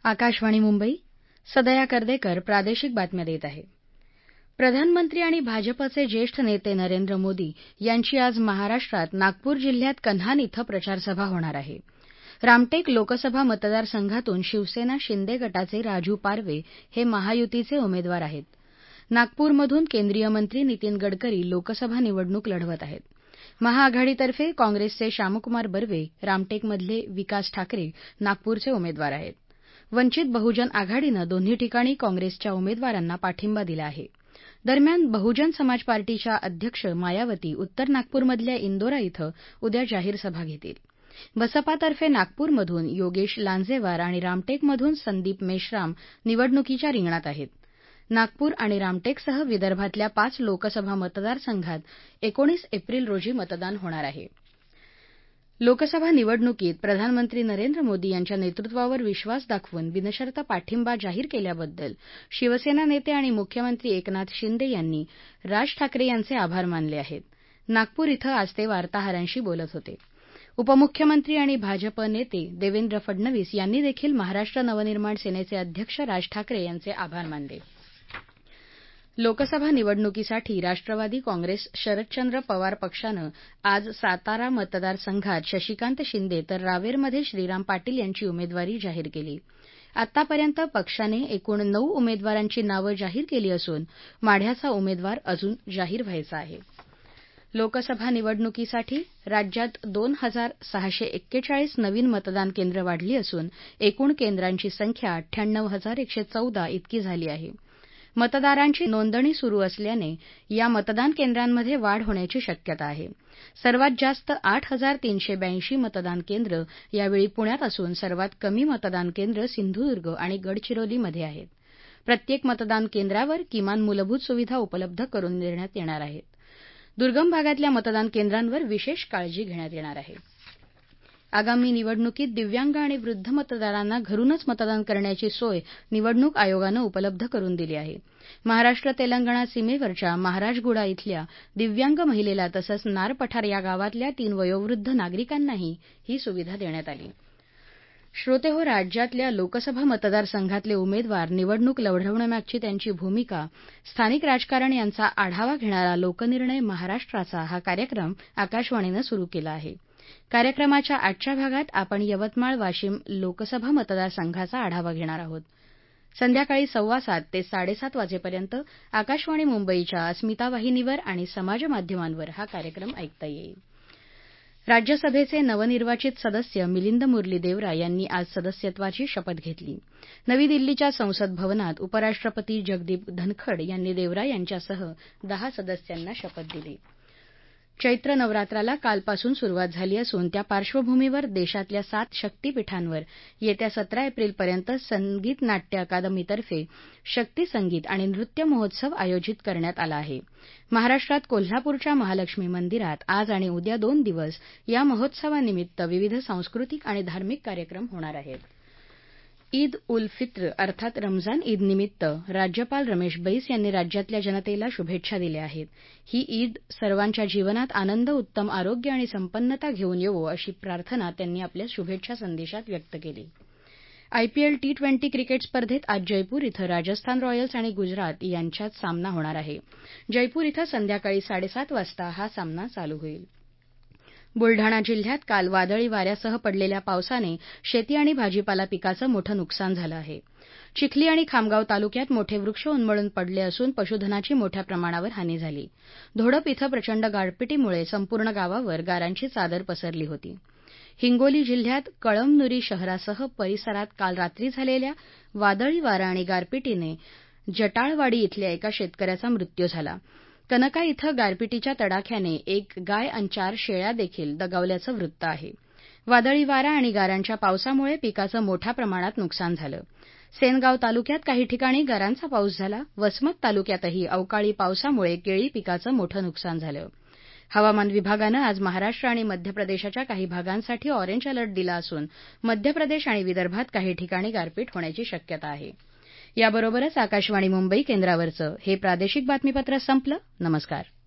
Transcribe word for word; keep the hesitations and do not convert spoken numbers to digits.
आकाशवाणी मुंबई सदया कर्देकर प्रादेशिक बातम्या देत आहे. प्रधानमंत्री आणि भाजपचे ज्येष्ठ नेते नरेंद्र मोदी यांची आज महाराष्ट्रात नागपूर जिल्ह्यात कन्हान इथं प्रचारसभा होणार आहे. रामटेक लोकसभा मतदारसंघातून शिवसेना शिंदे गटाचे राजू पारवे हे महायुतीचे उमेदवार आहेत. नागपूरमधून केंद्रीय मंत्री नितीन गडकरी लोकसभा निवडणूक लढवत आहेत. महाआघाडीतर्फे काँग्रेसचे श्यामकुमार बर्वे रामटेकमधले विकास ठाकरे नागपूरचे उमेदवार आहेत. वंचित बहुजन आघाडीनं दोन्ही ठिकाणी काँग्रेसच्या उमेदवारांना पाठिंबा दिला आहे. दरम्यान बहुजन समाज पार्टीच्या अध्यक्ष मायावती उत्तर नागपूरमधल्या इंदोरा इथं उद्या जाहीर सभा घेतील. बसपातर्फे नागपूरमधून योगेश लांजेवार आणि रामटेकमधून संदीप मेश्राम निवडणुकीच्या रिंगणात आहेत. नागपूर आणि रामटेकसह विदर्भातल्या पाच लोकसभा मतदारसंघात एकोणीस एप्रिल रोजी मतदान होणार आहे. लोकसभा निवडणुकीत प्रधानमंत्री नरेंद्र मोदी यांच्या नेतृत्वावर विश्वास दाखवून बिनशर्त पाठिंबा जाहीर केल्याबद्दल शिवसेना नेते आणि मुख्यमंत्री एकनाथ शिंदे यांनी राज ठाकरे यांचे आभार मानले आहेत. नागपूर इथं आज ते वार्ताहरांशी बोलत होते. उपमुख्यमंत्री आणि भाजप नेते देवेंद्र फडणवीस यांनी देखील महाराष्ट्र नवनिर्माण सेनेचे अध्यक्ष राज ठाकरे यांचे आभार मानले. लोकसभा निवडणुकीसाठी राष्ट्रवादी काँग्रेस शरदचंद्र पवार पक्षानं आज सातारा मतदारसंघात शशिकांत शिंदे तर रावेरमध्ये श्रीराम पाटील यांची उमेदवारी जाहीर केली. आतापर्यंत पक्षाने एकूण नऊ उमेदवारांची नावं जाहीर केली असून माढ्याचा उमेदवार अजून जाहीर व्हायचा आहे. लोकसभा निवडणुकीसाठी राज्यात दोन हजार सहाशे एक्केचाळीस नवीन मतदान केंद्र वाढली असून एकूण केंद्रांची संख्या अठ्ठ्याण्णव हजार एकशे चौदा इतकी झाली आहे. मतदारांची नोंदणी सुरू असल्याने या मतदान केंद्रांमध्ये वाढ होण्याची शक्यता आहे. सर्वात जास्त आठ हजार तीनशे ब्याऐंशी मतदान केंद्र यावेळी पुण्यात असून सर्वात कमी मतदान केंद्र सिंधुदुर्ग आणि गडचिरोलीमध्ये आहेत. प्रत्येक मतदान केंद्रावर किमान मूलभूत सुविधा उपलब्ध करून देण्यात येणार आहेत. दुर्गम भागातल्या मतदान केंद्रांवर विशेष काळजी घेण्यात येणार आहे. आगामी निवडणुकीत दिव्यांग आणि वृद्ध मतदारांना घरूनच मतदान करण्याची सोय निवडणूक आयोगानं उपलब्ध करून दिली आहे. महाराष्ट्र तेलंगणा सीमेवरच्या महाराजगुडा इथल्या दिव्यांग महिलेला तसंच नार पठार या गावातल्या तीन वयोवृद्ध नागरिकांनाही ही सुविधा देण्यात आली. श्रोतेहो, राज्यातल्या लोकसभा मतदारसंघातले उमेदवार निवडणूक लढवण्यामागची त्यांची भूमिका स्थानिक राजकारण यांचा आढावा घेणारा लोकनिर्णय महाराष्ट्राचा हा कार्यक्रम आकाशवाणीनं सुरू केला आहे. कार्यक्रमाच्या आजच्या भागात आपण यवतमाळ वाशिम लोकसभा मतदारसंघाचा आढावा घेणार आहोत. संध्याकाळी सव्वा सात ते साडेसात वाजेपर्यंत आकाशवाणी मुंबईच्या अस्मिता वाहिनीवर आणि समाज माध्यमांवर हा कार्यक्रम ऐकता येईल. राज्यसभेचे नवनिर्वाचित सदस्य मिलिंद मुरली देवरा यांनी आज सदस्यत्वाची शपथ घेतली. नवी दिल्लीच्या संसद भवनात उपराष्ट्रपती जगदीप धनखड यांनी देवरा यांच्यासह दहा सदस्यांना शपथ दिली. चैत्र नवरात्राला कालपासून सुरुवात झाली असून त्या पार्श्वभूमीवर देशातल्या सात शक्तीपीठांवर येत्या सतरा एप्रिलपर्यंत संगीत नाट्य अकादमीतर्फे शक्ती संगीत आणि नृत्य महोत्सव आयोजित करण्यात आला आहे. महाराष्ट्रात कोल्हापूरच्या महालक्ष्मी मंदिरात आज आणि उद्या दोन दिवस या महोत्सवानिमित्त विविध सांस्कृतिक आणि धार्मिक कार्यक्रम होणार आहेत. ईद उल फित्र अर्थात रमजान ईदनिमित्त राज्यपाल रमेश बैस यांनी राज्यातल्या जनतेला शुभेच्छा दिल्या आहेत. ही ईद सर्वांच्या जीवनात आनंद, उत्तम आरोग्य आणि संपन्नता घेऊन येवो अशी प्रार्थना त्यांनी आपल्या शुभेच्छा संदेशात व्यक्त केली. आयपीएल टी ट्वेंटी क्रिकेट स्पर्धेत आज जयपूर इथं राजस्थान रॉयल्स आणि गुजरात यांच्यात सामना होणार आहे. जयपूर इथं संध्याकाळी साडेसात वाजता हा सामना चालू होईल. बुलढाणा जिल्ह्यात काल वादळी वाऱ्यासह पडलेल्या पावसाने शेती आणि भाजीपाला पिकाचं मोठं नुकसान झालं आहे. चिखली आणि खामगाव तालुक्यात मोठे वृक्ष उन्मळून पडले असून पशुधनाची मोठ्या प्रमाणावर हानी झाली. धोडप इथं प्रचंड गारपिटीमुळे संपूर्ण गावावर गारांची चादर पसरली होती. हिंगोली जिल्ह्यात कळमनुरी शहरासह परिसरात काल रात्री झालेल्या वादळी वारा आणि गारपिटीने जटाळवाडी इथल्या एका शेतकऱ्याचा मृत्यू झाला. कनका इथं गारपिटीच्या तडाख्याने एक गाय आणि चार शेळ्या देखील दगावल्याचं वृत्त आहे. वादळी वारा आणि गारांच्या पावसामुळे पिकाचं मोठ्या प्रमाणात नुकसान झालं. सेनगाव तालुक्यात काही ठिकाणी गारांचा पाऊस झाला. वसमत तालुक्यातही अवकाळी पावसामुळे केळी पिकाचं मोठं नुकसान झालं. हवामान विभागानं आज महाराष्ट्र आणि मध्य प्रदेशाच्या काही भागांसाठी ऑरेंज अलर्ट दिला असून मध्य प्रदेश आणि विदर्भात काही ठिकाणी गारपीट होण्याची शक्यता आहे. याबरोबरच आकाशवाणी मुंबई केंद्रावरचं हे प्रादेशिक बातमीपत्र संपलं. नमस्कार.